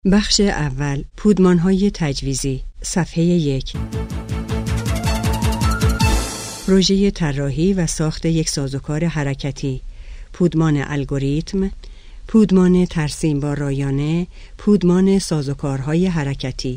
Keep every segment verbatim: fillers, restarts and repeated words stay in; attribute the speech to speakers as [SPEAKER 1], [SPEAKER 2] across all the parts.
[SPEAKER 1] بخش اول، پودمان‌های تجویزی، صفحه یک. پروژه طراحی و ساخت یک سازوکار حرکتی، پودمان الگوریتم، پودمان ترسیم با رایانه، پودمان سازوکارهای حرکتی.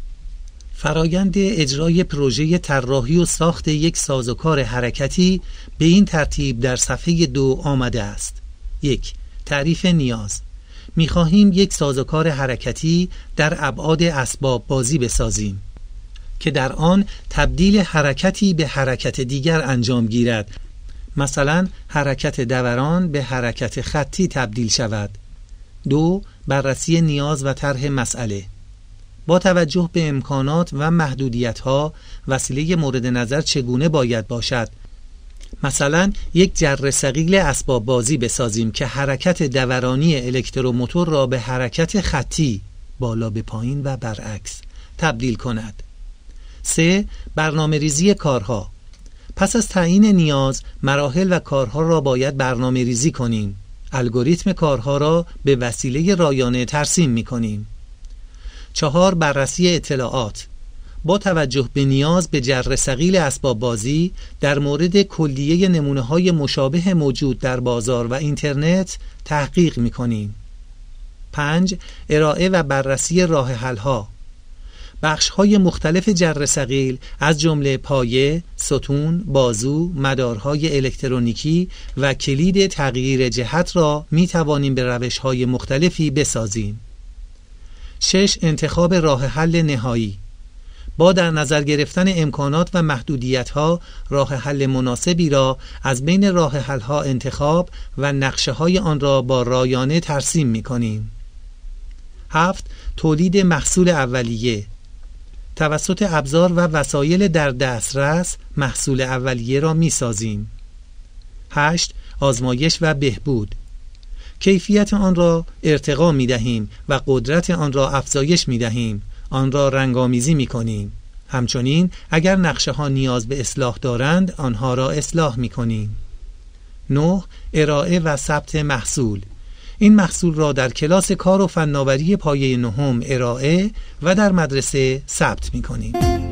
[SPEAKER 2] فرایند اجرای پروژه طراحی و ساخت یک سازوکار حرکتی به این ترتیب در صفحه دو آمده است. یک. تعریف نیاز. می‌خواهیم یک سازوکار حرکتی در ابعاد اسباب بازی بسازیم که در آن تبدیل حرکتی به حرکت دیگر انجام گیرد، مثلا حرکت دوران به حرکت خطی تبدیل شود. دو. بررسی نیاز و طرح مسئله. با توجه به امکانات و محدودیت‌ها، وسیله مورد نظر چگونه باید باشد؟ مثلا یک جره ثقیل اسباب بازی بسازیم که حرکت دورانی الکتروموتور را به حرکت خطی بالا به پایین و برعکس تبدیل کند. سه. برنامه ریزی کارها. پس از تعیین نیاز، مراحل و کارها را باید برنامه ریزی کنیم. الگوریتم کارها را به وسیله رایانه ترسیم می کنیم. چهار. بررسی اطلاعات. با توجه به نیاز به جره ثقیل اسباب بازی در مورد کلیه نمونه‌های مشابه موجود در بازار و اینترنت تحقیق می‌کنیم. پنج. ارائه و بررسی راه حل‌ها. بخش‌های مختلف جره ثقیل از جمله پایه، ستون، بازو، مدارهای الکترونیکی و کلید تغییر جهت را می‌توانیم به روش‌های مختلفی بسازیم. شش. انتخاب راه حل نهایی. با در نظر گرفتن امکانات و محدودیت‌ها، راه حل مناسبی را از بین راه حل‌ها انتخاب و نقشه‌های آن را با رایانه ترسیم می‌کنیم. هفت. تولید محصول اولیه. توسط ابزار و وسایل در دسترس محصول اولیه را می‌سازیم. هشت. آزمایش و بهبود. کیفیت آن را ارتقا می‌دهیم و قدرت آن را افزایش می‌دهیم. آن را رنگامیزی می کنیم. همچنین اگر نقشه ها نیاز به اصلاح دارند، آنها را اصلاح می کنیم. نه. ارائه و ثبت محصول. این محصول را در کلاس کار و فناوری پایه نهم ارائه و در مدرسه ثبت می کنیم.